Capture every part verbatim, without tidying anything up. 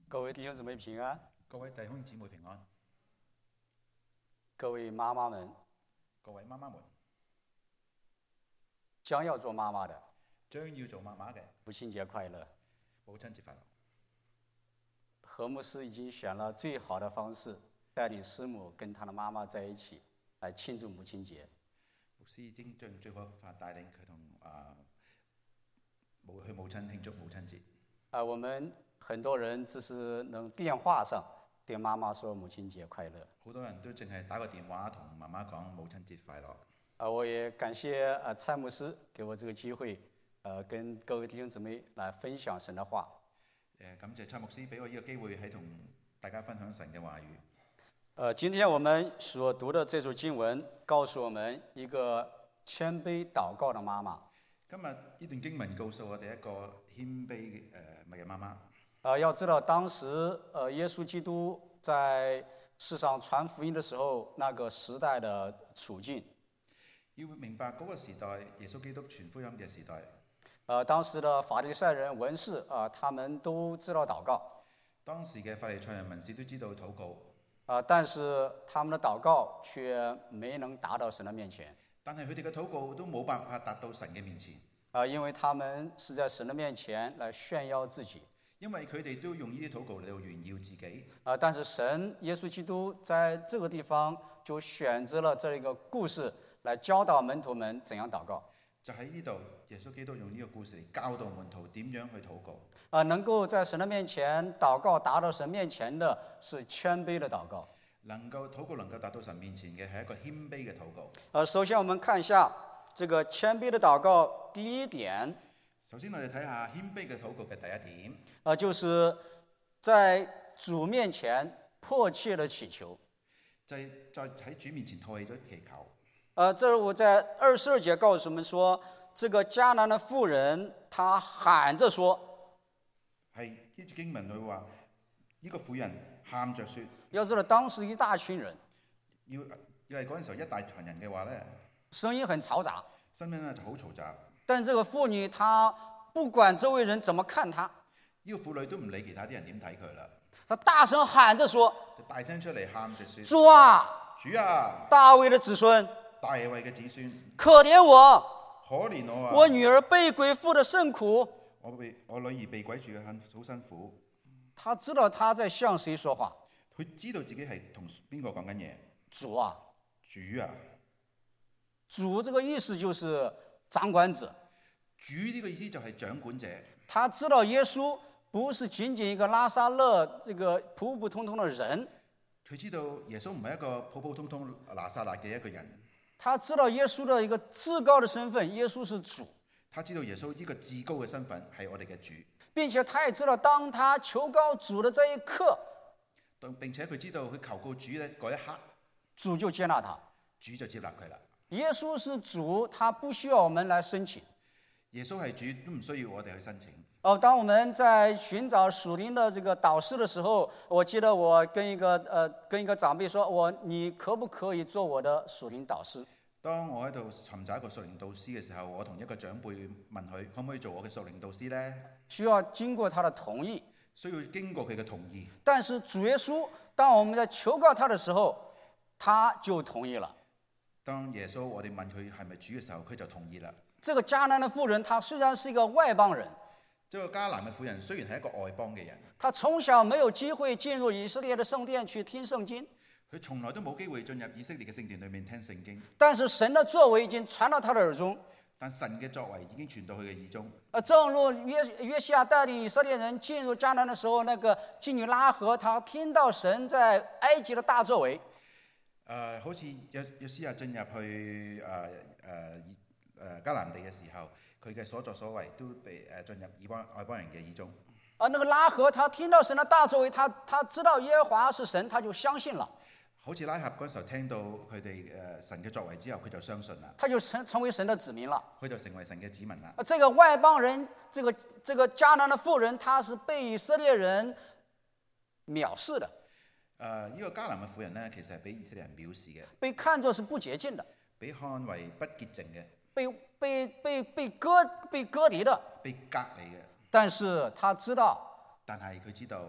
各位弟兄姊妹平安， 各位弟兄姊妹平安， 各位妈妈们， 各位媽媽們， 將要做媽媽的， 將要做媽媽嘅， 母親節快樂！ 母親節快樂！ 何牧師已經選了最好的方式，帶領師母跟她的媽媽在一起來慶祝母親節。 牧師已經將最好嘅法帶領佢同啊母佢母親慶祝母親節。 啊，我們很多人只是能電話上對媽媽說母親節快樂。 好多人都淨係打個電話同媽媽講母親節快樂。 啊，我也感謝啊蔡牧師給我這個機會，呃，跟各位弟兄姊妹來分享神的話。 誒，感謝蔡牧師俾我呢個機會喺同大家分享神嘅話語。 呃，今天我們所讀的這組經文，告訴我們一個謙卑禱告的媽媽。 今日呢段經文告訴我哋一個謙卑嘅誒嘅媽媽。啊、 呃，要知道當時，呃，耶穌基督在世上傳福音的時候，那個時代的處境。 要明白嗰個時代，耶穌基督傳福音嘅時代。 呃，當時的法利賽人、文士啊、呃，他們都知道禱告。 當時嘅法利賽人、文士都知道禱告。 啊、呃，但是他們的禱告卻沒能達到神的面前。 但係佢哋嘅禱告都冇辦法達到神嘅面前。 啊、呃，因為他們是在神的面前來炫耀自己。 因為佢哋都用呢啲禱告嚟到炫耀自己。 啊、呃，但是神耶穌基督在這個地方就選擇了這一個故事來教導門徒們怎樣禱告。 就喺呢度，耶穌基督用呢個故事嚟教導門徒點樣去禱告。 啊、呃，能夠在神的面前禱告達到神面前的是謙卑的禱告。 能夠禱告能夠達到神面前嘅係一個謙卑嘅禱告。 呃，首先我們看一下這個謙卑的禱告第一點。 首先我哋睇下謙卑嘅禱告嘅第一點。 啊、呃，就是在主面前迫切的祈求。 就係在喺主面前唾棄咗祈求。 呃，這我在二十二節告訴我們說，這個迦南的婦人，她喊着說， 係呢段經文佢話，呢、這個婦人喊着說， 要知道當時一大群人， 要要係嗰陣時候一大群人嘅話咧， 聲音很嘈雜， 聲音咧就好嘈雜。 但這個婦女，她不管周圍人怎麼看她， 呢、這個婦女都唔理其他啲人點睇佢啦， 她大聲喊着說， 就大聲出嚟喊着說， 主啊， 主啊， 大衛的子孫， 大衛嘅子孫， 可憐我， 可憐我啊！ 我女兒被鬼附得甚苦。 我被我女兒被鬼住嘅很好辛苦。 他知道他在向誰說話。 佢知道自己係同邊個講緊嘢。 主啊， 主啊， 主這個意思就是掌管者。 主呢個意思就係掌管者。 他知道耶穌不是僅僅一個拉撒勒這個普普通通的人。 佢知道耶穌唔係一個普普通通拿撒勒嘅一個人。 他知道耶穌的一個至高的身份，耶穌是主。 他知道耶穌呢個至高嘅身份係我哋嘅主， 並且他也知道，當他求告主的這一刻， 並且佢知道佢求告主咧嗰一刻， 主就接納他， 主就接納佢啦。 耶穌是主，他不需要我們來申請。 耶穌係主，都唔需要我哋去申請。 哦，當我們在尋找屬靈的這個導師的時候，我記得我跟一個呃跟一個長輩說，我你可不可以做我的屬靈導師？ 當我喺度尋找一個屬靈導師嘅時候，我同一個長輩問佢可唔可以做我嘅屬靈導師呢？ 需要經過他的同意， 需要經過佢嘅同意。 但是主耶穌，當我們在求告他的時候，他就同意了。 當耶穌我哋問佢係咪主嘅時候，佢就同意啦。 這個迦南的婦人，她雖然是一個外邦人， 這個迦南嘅婦人雖然係一個外邦嘅人， 她從小沒有機會進入以色列的聖殿去聽聖經。 佢從來都冇機會進入以色列嘅聖殿裏面聽聖經， 但是神的作為已經傳到他的耳中。 但神嘅作為已經傳到佢嘅耳中。 呃，正如約約西亞帶領以色列人進入迦南的時候，那個妓女拉合，她聽到神在埃及的大作為。 呃、好似約約西亞進入去誒誒誒迦南地嘅時候，佢嘅所作所為都被誒、呃、進入以邦外邦人嘅耳中。 啊，那個拉合，他聽到神的大作為，他他知道耶和華是神，他就相信了。 好似拉合嗰時候聽到佢哋誒神嘅作為之後，佢就相信啦。 他就成成為神的子民了。 佢就成為神嘅子民啦。 啊，這個外邦人，這個這個迦南的婦人，他是被以色列人藐視的。 誒、呃，呢、這個迦南嘅婦人呢，其實係俾以色列人藐視嘅， 被看作是不潔淨的， 被看為不潔淨嘅， 被被被被割被割離的， 被隔離嘅。 但是他知道， 但係佢知道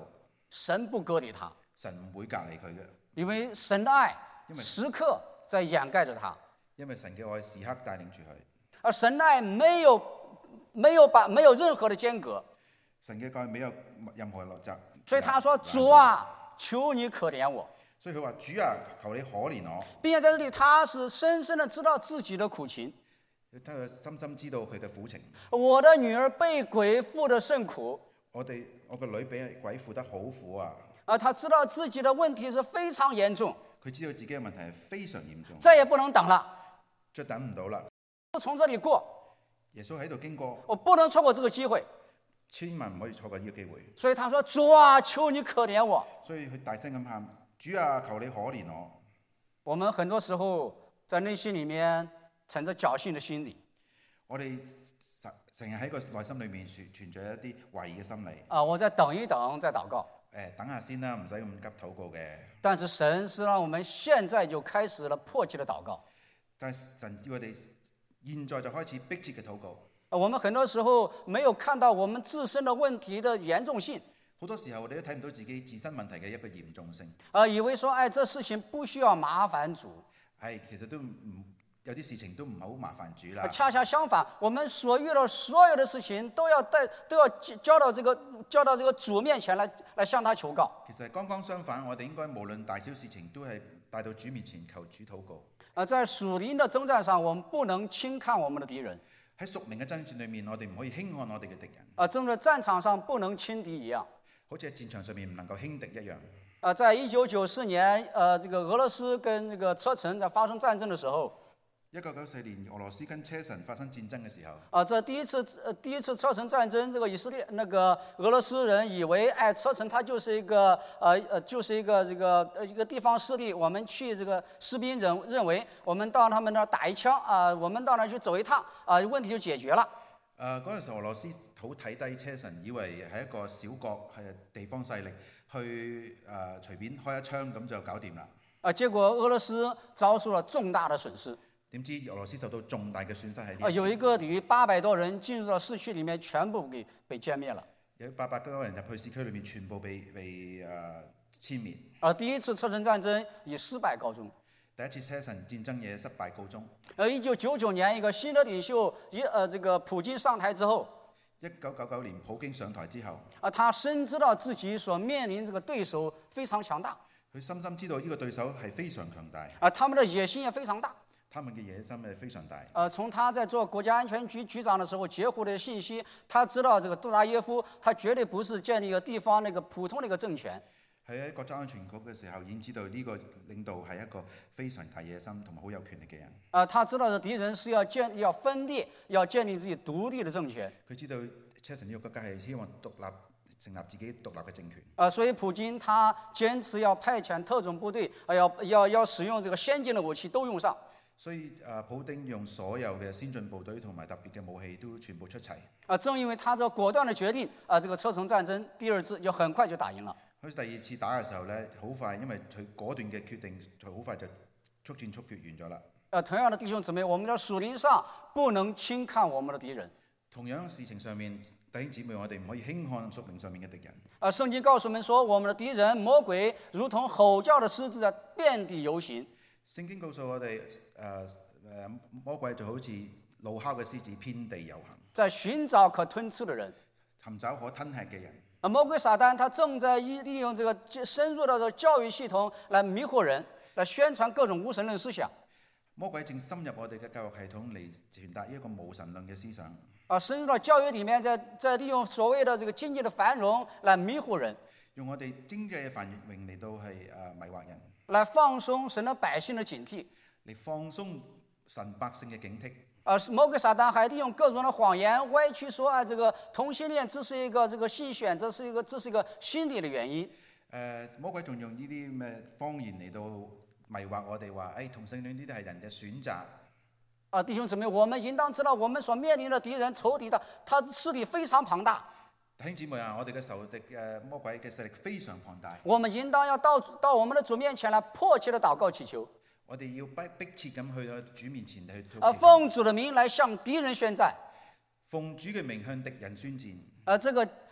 神不隔離他， 神唔會隔離佢嘅， 因為神的愛因為時刻在掩蓋着他， 因為神嘅愛時刻帶領住佢。 而神的愛沒有沒有把沒有任何的間隔， 神嘅愛沒有任何落閘， 所以他說：主啊，求你可憐我。 所以佢話：主啊，求你可憐我。 並且在這裡，他是深深的知道自己的苦情。 佢深深知道佢嘅苦情。 我的女兒被鬼附得甚苦。 我哋我個女俾鬼附得好苦啊！ 啊，他知道自己的問題是非常嚴重。 佢知道自己嘅問題係非常嚴重， 再也不能等了， 再等唔到啦。 我從這裡過， 耶穌喺度經過， 我不能錯過這個機會， 千萬唔可以錯過呢個機會。 所以他說：主啊，求你可憐我。 所以佢大聲咁喊：主啊，求你可憐我。 我們很多時候在內心裡面存着僥倖的心理。 我哋成成日喺個內心裏面存存在一啲懷疑嘅心理。 啊，我再等一等再禱告。 誒，等下先啦，唔使咁急禱告嘅。 但是神是讓我們現在就開始了迫切的禱告。 但係神要我哋現在就開始迫切嘅禱告。 我們很多時候沒有看到我們自身的問題的嚴重性。 好多時候我哋都睇唔到自己自身問題嘅一個嚴重性。 啊，以為說，哎，這事情不需要麻煩主。 係，其實都唔有啲事情都唔係好麻煩主啦。 恰恰相反，我們所遇到所有的事情都要帶都要交到這個交到這個主面前來，來向他求告。 其實剛剛相反，我哋應該無論大小事情都係帶到主面前求主禱告。 啊，在屬靈的征戰上，我們不能輕看我們的敵人。 喺屬靈嘅爭戰裏面，我哋唔可以輕看我哋嘅敵人。 啊，正在戰場上不能輕敵一樣。 好似喺戰場上面唔能夠輕敵一樣。 啊，在一九九四年，呃，這個俄羅斯跟這個車臣在發生戰爭的時候。 一九九四年，俄羅斯跟車臣發生戰爭嘅時候， 啊，這第一次，呃，第一次車臣戰爭，這個以色列那個俄羅斯人以為，哎，車臣它就是一個，呃，呃，就是一個這個，呃，一個地方勢力，我們去這個士兵認認為，我們到他們那兒打一槍，啊，我們到那兒去走一趟，啊，問題就解決了。 誒，嗰陣時俄羅斯好睇低車臣，以為係一個小國，係地方勢力，去誒、呃、隨便開一槍咁就搞掂啦。 啊，結果俄羅斯遭受了重大的損失。 點知俄羅斯受到重大嘅損失喺呢？ 啊，有一個抵八百多人進入到市區裡面，全部給被殲滅了。 有八百多人入去市區裏面，全部被被誒殲滅。 啊，第一次車臣戰爭以失敗告終。 第一次車臣戰爭也失敗告終。 呃，一九九九年，一個新的領袖，一呃，這個普京上台之後， 一九九九年普京上台之後， 啊，他深知道自己所面臨這個對手非常強大。 佢深深知道呢個對手係非常強大。 啊，他們的野心也非常大。 他們嘅野心係非常大。 呃，從他在做國家安全局局長的時候截獲的信息，他知道這個杜達耶夫，他絕對不是建立一個地方那個普通的一個政權。 係喺國家安全局嘅時候已經知道呢個領導係一個非常大野心同埋好有權力嘅人。 啊，他知道的敵人是要建要分裂，要建立自己獨立的政權。 佢知道車臣呢個國家係希望獨立成立自己獨立嘅政權。 啊，所以普京他堅持要派遣特種部隊，啊，要要要使用這個先進的武器都用上。 所以誒，普丁用所有嘅先進部隊同埋特別嘅武器都全部出齊。 啊，正因為他這果斷的決定，啊，這個車臣戰爭第二次就很快就打贏了。 好似第二次打嘅時候咧，好快，因為佢果斷嘅決定，就好快就速戰速決完咗啦。 呃，同樣的弟兄姊妹，我們在屬靈上不能輕看我們的敵人。 同樣事情上面，弟兄姊妹，我哋唔可以輕看屬靈上面嘅敵人。 啊，聖經告訴我們說，我們的敵人魔鬼如同吼叫的獅子，在遍地遊行。 聖經告訴我哋，誒、呃、誒魔鬼就好似怒哮嘅獅子，遍地遊行， 在尋找可吞吃的人， 尋找可吞吃嘅人。 啊，魔鬼撒旦他正在利用這個深入到這個教育系統來迷惑人，來宣傳各種無神論思想。 魔鬼正深入我哋嘅教育系統嚟傳達一個無神論嘅思想。 啊，深入到教育裡面，在在利用所謂的這個經濟的繁榮來迷惑人， 用我哋經濟嘅繁榮嚟到係誒迷惑人， 來放鬆神的百姓的警惕， 嚟放鬆神百姓嘅警惕。 啊，魔鬼撒旦還利用各種的謊言歪曲說啊，這個同性戀這是一個這個性選擇，是一個這是一個心理的原因。 誒、呃，魔鬼仲用呢啲咩謊言嚟到迷惑我哋話，誒、哎、同性戀呢啲係人嘅選擇。 啊，弟兄姊妹，我們應當知道，我們所面臨的敵人仇敵的，他勢力非常龐大。 弟兄姊妹啊，我哋嘅仇敵誒魔鬼嘅勢力非常龐大。 我們應當要到到我們的主面前來迫切的禱告祈求。 我哋要迫迫切咁去到主面前去。 啊，奉主的名來向敵人宣戰。 奉主嘅名向敵人宣戰。 啊，這個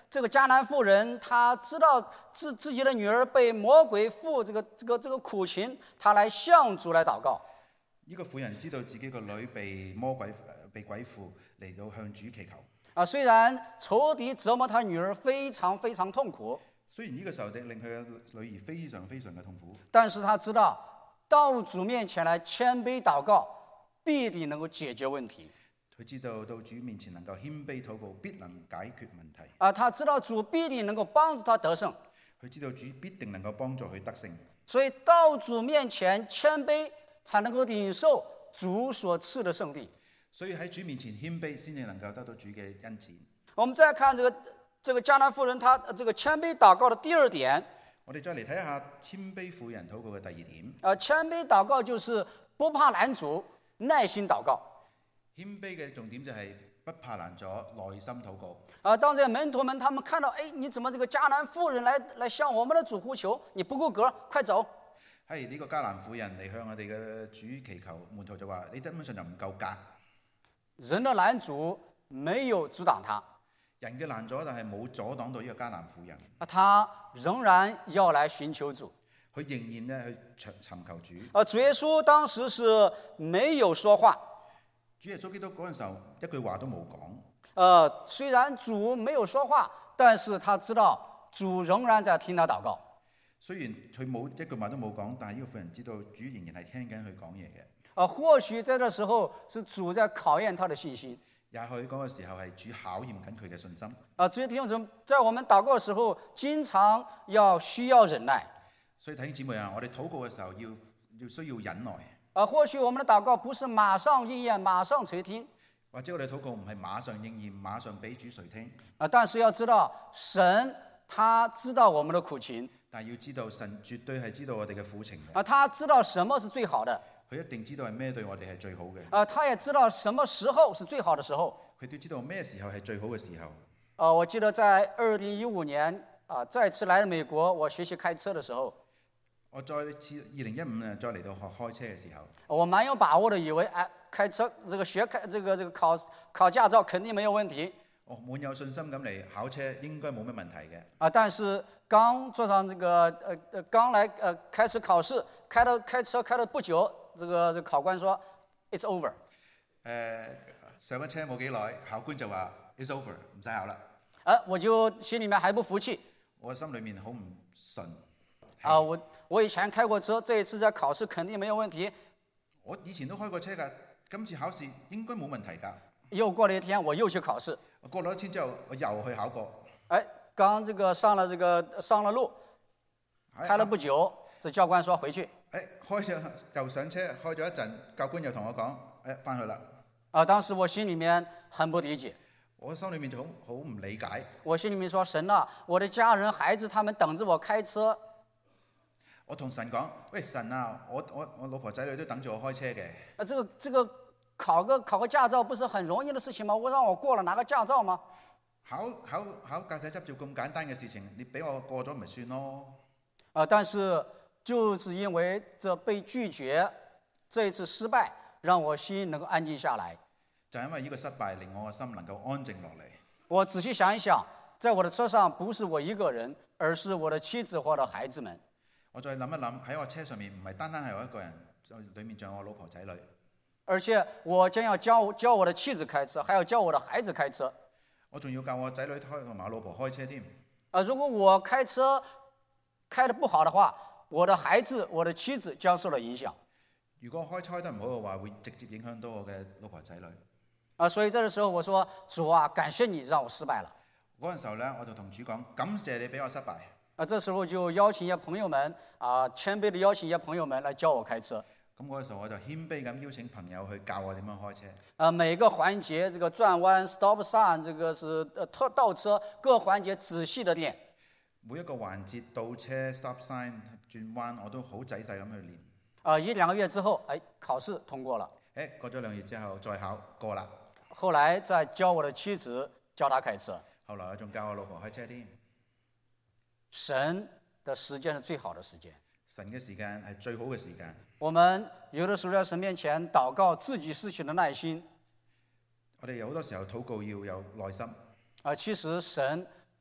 这个迦南妇人，她知道自自己的女儿被魔鬼附这个这个这个苦情，她来向主来祷告。 呢個婦人知道自己個女被魔鬼被鬼附，嚟到向主祈求。 啊，雖然仇敵折磨她女兒非常非常痛苦， 雖然呢個仇敵令佢嘅女兒非常非常嘅痛苦， 但是她知道到主面前來謙卑禱告，必定能夠解決問題。 佢知道到主面前能夠謙卑禱告，必能解決問題。 啊，他知道主必定能夠幫助他得勝。 佢知道主必定能夠幫助佢得勝。 所以到主面前謙卑，才能夠領受主所賜的聖地。 所以喺主面前謙卑，先至能夠得到主嘅恩賜。 我們再看這個這個迦南婦人，她這個謙卑禱告的第二點。 我哋再嚟睇下謙卑婦人禱告嘅第二點。 啊，謙卑禱告就是不怕攔阻，耐心禱告。 謙卑嘅重點就係不怕攔阻，耐心禱告。 啊，當這些門徒們他們看到，哎，你怎麼這個迦南婦人來來向我們的主呼求？你不夠格，快走！ 係呢個迦南婦人嚟向我哋嘅主祈求，門徒就話：你根本上就唔夠格。 人的攔阻沒有阻擋他， 人嘅攔阻，但係冇阻擋到呢個迦南婦人。 啊，他仍然要來尋求主。 佢仍然咧去尋求主。 啊，主耶穌當時是沒有說話。 主耶穌基督嗰陣時候一句話都冇講。 呃，雖然主沒有說話，但是他知道主仍然在聽他禱告。 雖然佢冇一句話都冇講，但係呢個婦人知道主仍然係聽緊佢講嘢嘅。 啊，或許在這時候是主在考驗他的信心。 也許嗰個時候係主考驗緊佢嘅信心。 啊，所以弟兄姊妹，在我們禱告嘅時候，經常要需要忍耐。 所以弟兄姊妹啊，我哋禱告嘅時候要要需要忍耐。 啊，或許我們的禱告不是馬上應驗、馬上垂聽， 或者我哋禱告唔係馬上應驗、馬上俾主垂聽。 啊，但是要知道神他知道我們的苦情， 但係要知道神絕對係知道我哋嘅苦情嘅。 啊，他知道什麼是最好的， 佢一定知道係咩對我哋係最好嘅。 啊，他也知道什麼時候是最好的時候。 佢都知道咩時候係最好嘅時候。 啊，我記得在二零一五年啊，再次來美國，我學習開車的時候。 我再次二零一五年再嚟到學開車嘅時候， 我蠻有把握的，以為哎，開車這個學開這個這個考考駕照肯定沒有問題。 我滿有信心咁嚟考車，應該冇咩問題嘅。 啊，但是剛坐上這個呃呃剛來呃開始考試，開到開車開了不久，這個這個考官說 it's over。 誒，上咗車冇幾耐，考官就話 it's over，唔使考啦。 啊，我就心裡面還不服氣。 我心裡面好唔順。 啊，我我以前開過車，這一次在考試肯定沒有問題。 我以前都開過車㗎，今次考試應該冇問題㗎。 又過了一天，我又去考試。 我過咗一天之後，我又去考過。 哎，剛這個上了這個上了路，開了不久，這教官說回去。 誒，開咗又上車，開咗一陣，教官又同我講：誒，翻去啦。 啊，當時我心裡面很不理解。 我心裡面就好好唔理解。我心裡面說：神啊，我的家人孩子他們等着我開車。 我同神講：喂，神啊，我我我老婆仔女都等住我開車嘅。 啊，這個這個考個考個駕照不是很容易的事情嗎？我讓我過了拿個駕照嗎？ 考考考駕駛執照咁簡單嘅事情，你俾我過咗咪算咯。 啊，但是就是因為這被拒絕，這一次失敗，讓我心能夠安靜下來。 就因為呢個失敗，令我嘅心能夠安靜落嚟。我仔細想一想，在我的車上不是我一個人，而是我的妻子或者孩子們。 我再諗一諗，喺我車上面唔係單單係我一個人，裡面仲有我老婆仔女。 而且我將要教教我的妻子開車，還要教我的孩子開車。 我仲要教我仔女開同埋我老婆開車添。 啊，如果我開車開得不好的話，我的孩子、我的妻子將受到影響。 如果開車開得唔好嘅話，會直接影響到我嘅老婆仔女。 啊，所以這個時候我說：主啊，感謝你讓我失敗了。 嗰陣時候咧，我就同主講：感謝你俾我失敗。 啊，這時候就邀請一些朋友們啊，謙卑地邀請一些朋友們來教我開車。 咁嗰個時候我就謙卑咁邀請朋友去教我點樣開車。 啊，每個環節，這個轉彎 stop sign，這個是呃特倒車，各環節仔細地練。 每一個環節倒車 stop sign 轉彎，我都好仔細咁去練。 啊，一兩個月之後，哎，考試通過了。 誒，過咗兩月之後再考過啦。 後來再教我的妻子教她開車。 後來我仲教我老婆開車添。 神的時間是最好的時間。 神嘅時間係最好嘅時間。 我們有的時候在神面前禱告，自己失去了耐心。 我哋有好多時候禱告要有耐心。 啊，其實神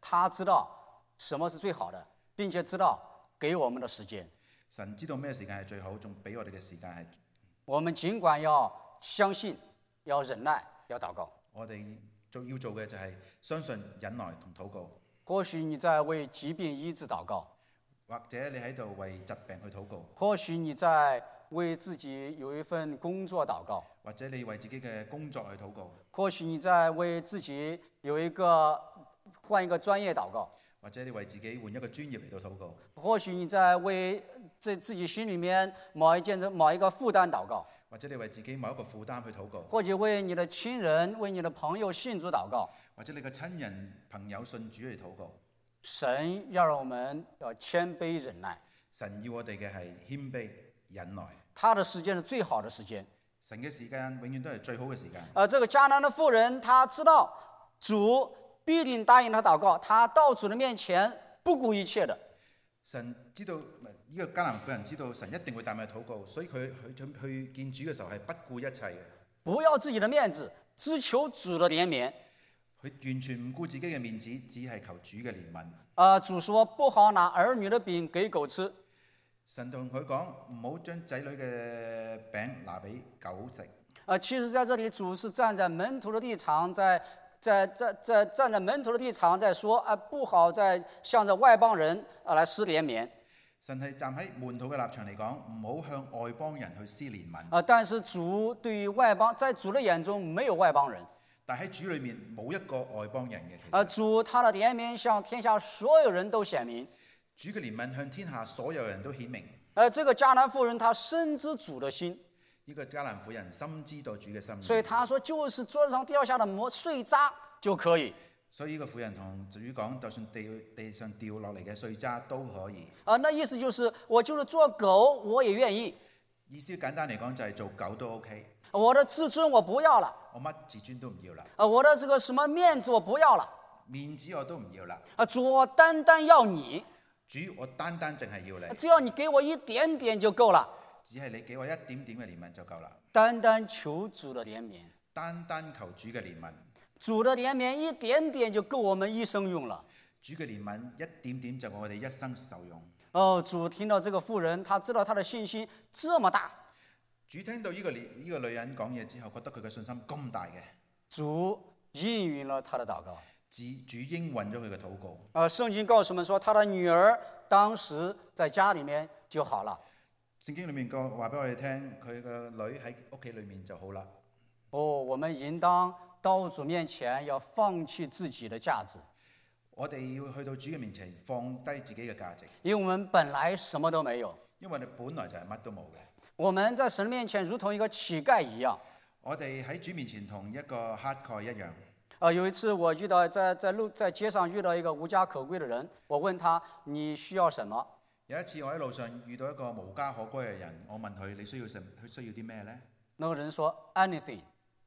他知道什麼是最好的，並且知道給我們的時間。 神知道咩時間係最好，仲俾我哋嘅時間係。 我們儘管要相信，要忍耐，要禱告。 我哋做要做嘅就係相信、忍耐同禱告。 或許你在為疾病醫治禱告， 或者你喺度為疾病去禱告。 或許你在為自己有一份工作禱告， 或者你為自己嘅工作去禱告。 或許你在為自己有一個換一個專業禱告， 或者你為自己換一個專業嚟到禱告。 或許你在為自自己心裡面某一件某一個負擔禱告， 或者你為自己某一個負擔去禱告。 或者為你的親人、為你的朋友信主禱告。 或者你嘅親人朋友信主嚟禱告。 神要讓我們要謙卑忍耐， 神要我哋嘅係謙卑忍耐。 他的時間是最好的時間。 神嘅時間永遠都係最好嘅時間。 而這個迦南的婦人，她知道主必定答應她禱告，她到主的面前不顧一切的。 神知道呢個迦南婦人知道神一定會帶佢禱告，所以佢去去見主嘅時候係不顧一切嘅。 不要自己的面子，只求主的憐憫。 佢完全唔顧自己嘅面子，只係求主嘅憐憫。 啊，主說不好拿兒女的餅給狗吃。 神同佢講唔好將仔女嘅餅拿俾狗食。 啊，其實在這裡主是站在門徒的立場，在在在在站在門徒的立場，在說啊，不好在向着外邦人啊來施憐憫。 神係站喺門徒嘅立場嚟講，唔好向外邦人去施憐憫。 啊，但是主對於外邦，在主的眼中沒有外邦人。 但喺主裏面冇一個外邦人嘅。 啊，主他的憐憫向天下所有人都顯明。 主嘅憐憫向天下所有人都顯明。 而這個迦南婦人，她深知主的心。 呢個迦南婦人深知道主嘅心意。 所以她說，就是桌子上掉下的磨碎渣就可以。 所以呢個婦人同主講，就算地地上掉落嚟嘅碎渣都可以。 啊，那意思就是，我就是做狗，我也願意。 意思簡單嚟講就係做狗都 OK。 我的自尊我不要了。 我乜自尊都唔要啦。 啊，我的這個什麼面子我不要了。 面子我都唔要啦。 啊，主我單單要你。 主我單單淨係要你。 只要你給我一點點就夠了。 只係你給我一點點嘅憐憫就夠啦。 單單求主的憐憫。 單單求主嘅憐憫。 主的憐憫一點點就夠我們一生用了。 主嘅憐憫一點點就我哋一生受用。 哦，主聽到這個婦人，他知道他的信心這麼大。 主聽到呢個呢個女人講嘢之後，覺得佢嘅信心咁大嘅。 主應允了他的禱告。 主主應允咗佢嘅禱告。 啊，聖經告訴我們說，他的女兒當時在家裡面就好了。 聖經裡面個話俾我哋聽，佢個女喺屋企裡面就好啦。 哦，我們應當到主面前要放棄自己的價值。 我哋要去到主嘅面前放低自己嘅價值。 因為我們本來什麼都沒有。 因為你本來就係乜都冇嘅。 我們在神面前如同一個乞丐一樣。 我哋喺主面前同一個乞丐一樣。 啊，有一次我遇到在在路在街上遇到一個無家可歸的人，我問他你需要什麼？ 有一次我喺路上遇到一個無家可歸嘅人，我問佢你需要什佢需要啲咩咧？ 那個人說 anything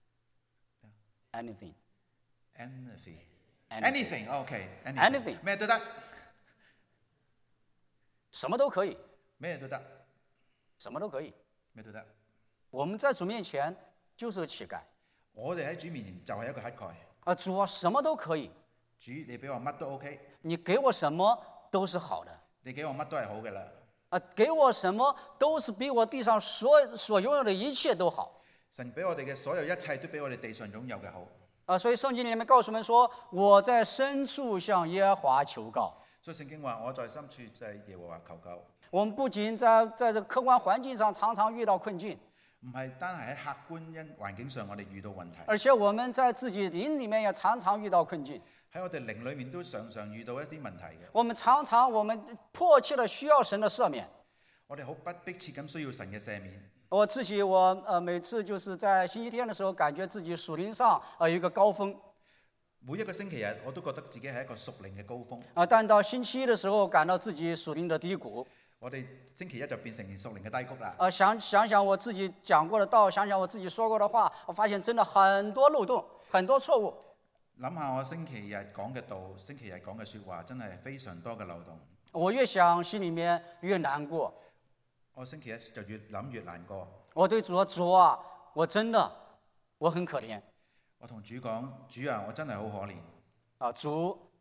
anything anything anything OK anything 咩都得， 什麼都可以， 咩都得， 什麼都可以， 咩都得。 我們在主面前就是個乞丐。 我哋喺主面前就係一個乞丐。 啊，主啊，什麼都可以。 主，你俾我乜都 OK。 你給我什麼都是好的。 你給我乜都係好嘅啦。 啊，給我什麼都是比我地上所所擁有的一切都好。 神俾我哋嘅所有一切都比我哋地上擁有嘅好。 啊，所以聖經裡面告訴我們說，我在深處向耶和華求告。 所以聖經話我在深處在耶和華求救。 我們不僅在在這個客觀環境上常常遇到困境， 唔係單係喺客觀因環境上我哋遇到問題， 而且我們在自己靈裡面也常常遇到困境。 喺我哋靈裡面都常常遇到一啲問題嘅。 我們常常我們迫切的需要神的赦免。 我哋好不迫切咁需要神嘅赦免。 我自己我呃每次就是在星期天的時候，感覺自己屬靈上呃有一個高峰。 每一個星期日我都覺得自己係一個屬靈嘅高峰。 啊，但到星期一的時候，感到自己屬靈的低谷。 我哋星期一就變成屬靈嘅低谷啦。 啊，想想想我自己講過的道，想想我自己說過的話，我發現真的很多漏洞，很多錯誤。 諗下我星期日講嘅道，星期日講嘅説話，真係非常多嘅漏洞。 我越想，心裡面越難過。 我星期一就越諗越難過。 我對主說：主啊，我真的我很可憐。 我同主講：主啊，我真係好可憐。 啊，主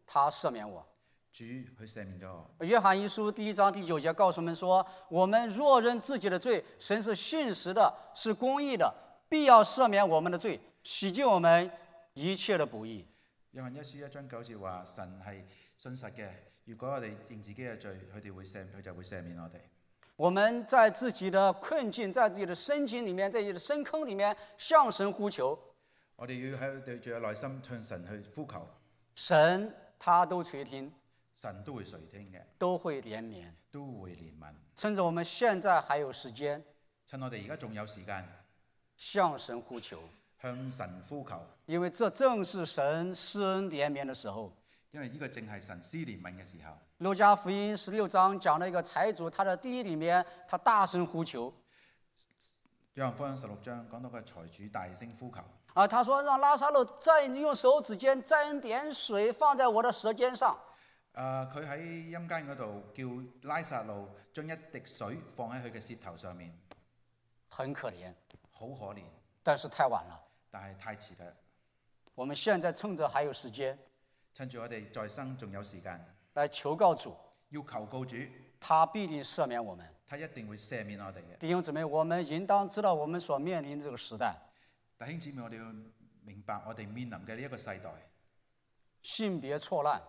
他赦免我。 主去赦免咗我。 約翰一書第一章第九節告訴我們說：我們若認自己的罪，神是信實的，是公義的，必要赦免我們的罪，洗淨我們一切的不義。 約翰一書一章九節話：神係信實嘅，如果我哋認自己嘅罪，佢哋會赦，佢就會赦免我哋。 我們在自己的困境，在自己的深井裡面，在自己的深坑裡面向神呼求。 我哋要喺對住嘅內心向神去呼求， 神他都垂聽， 神都會垂聽嘅， 都會憐憫， 都會憐憫。 趁着我們現在還有時間， 趁我哋而家仲有時間， 向神呼求， 向神呼求， 因為這正是神施恩憐憫的時候。 因為呢個正係神施憐憫嘅時候。 路加福音十六章講了一個財主，他在地裡面，他大聲呼求。 約翰福音十六章講到個財主大聲呼求。 啊，他說讓拉撒路再用手指尖沾點水放在我的舌尖上。 誒，佢喺陰間嗰度叫拉撒路將一滴水放喺佢嘅舌頭上面。 很可憐， 好可憐， 但是太晚了。 但係太遲啦。 我們現在趁着還有時間， 趁住我哋在生仲有時間， 來求告主， 要求告主， 他必定赦免我們。 他一定會赦免我哋嘅。 弟兄姊妹，我們應當知道我們所面臨這個時代。 弟兄姊妹，我哋要明白我哋面臨嘅呢一個世代， 性別錯亂，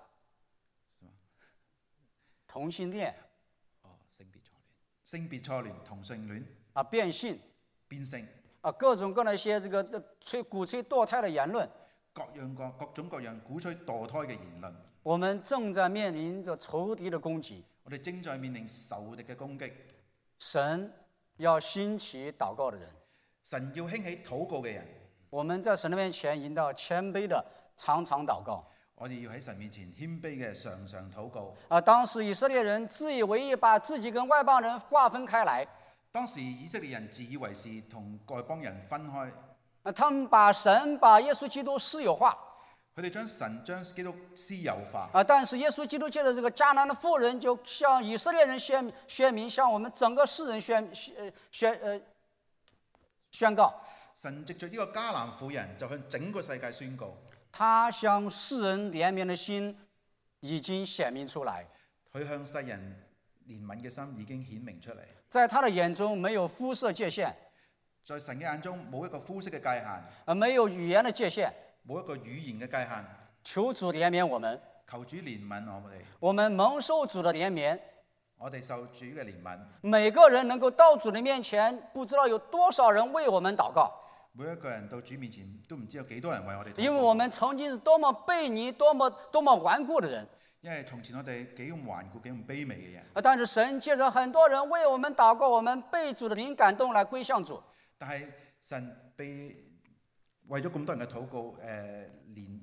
同性戀， 哦，性別錯亂，性別錯亂，同性戀， 啊，變性， 變性， 啊，各種各樣的一些這個吹鼓吹墮胎的言論， 各樣各各種各樣鼓吹墮胎嘅言論。 我們正在面臨着仇敵的攻擊。 我哋正在面臨仇敵嘅攻擊。 神要興起禱告的人。 神要興起禱告嘅人， 我們在神的面前應當謙卑的常常禱告。 我哋要喺神面前謙卑嘅常常禱告。 啊，當時以色列人自以為意，把自己跟外邦人劃分開來。 當時以色列人自以為是，同外邦人分開。 啊，他們把神、把耶穌基督私有化。 佢哋將神將基督私有化。 啊，但是耶穌基督借着這個迦南的婦人，就向以色列人宣宣明，向我們整個世人宣宣宣呃。宣告， 神藉着呢個迦南婦人就向整個世界宣告， 他向世人憐憫的心已經顯明出來。 佢向世人憐憫嘅心已經顯明出嚟。 在他的眼中沒有膚色界限， 在神嘅眼中冇一個膚色嘅界限， 啊，沒有語言的界限， 冇一個語言嘅界限。 求主憐憫我們， 求主憐憫我哋， 我們蒙受主的憐憫。 我哋受主嘅憐憫， 每個人能夠到主的面前，不知道有多少人為我們禱告。 每一個人到主面前都唔知有幾多人為我哋禱告。 因為我們曾經是多麼悖逆、多麼多麼頑固的人。 因為從前我哋幾咁頑固、幾咁卑微嘅人。 但是神借着很多人為我們禱告，我們被主的靈感動來歸向主。 但係神被為咗咁多人嘅禱告，誒、呃、連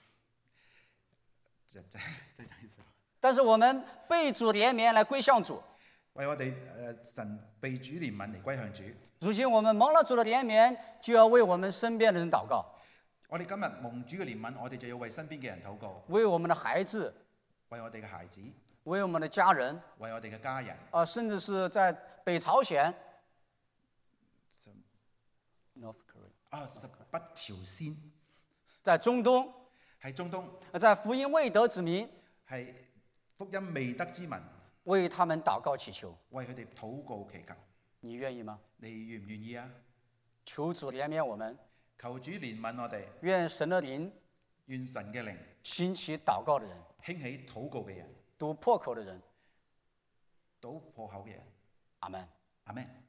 即即即係意思。 但是我們被主憐憫來歸向主， 為我哋誒、呃、神被主憐憫嚟歸向主。 如今我們蒙了主的憐憫，就要為我們身邊的人禱告。 我哋今日蒙主嘅憐憫，我哋就要為身邊嘅人禱告， 為我們的孩子， 為我哋嘅孩子， 為我們的家人， 為我哋嘅家人。 啊，甚至是在北朝鮮 North Korea 啊，十北朝鮮， 在中東， 喺中東， 在福音未得之民， 係福音未得之民， 為他們禱告祈求， 為佢哋禱告祈求。 你願意嗎？ 你願唔願意啊？ 求主憐憫我們， 求主憐憫我哋， 願神的靈， 願神嘅靈興起禱告的人， 興起禱告嘅人， 堵破口的人， 堵破口嘅人。 阿門。 阿門。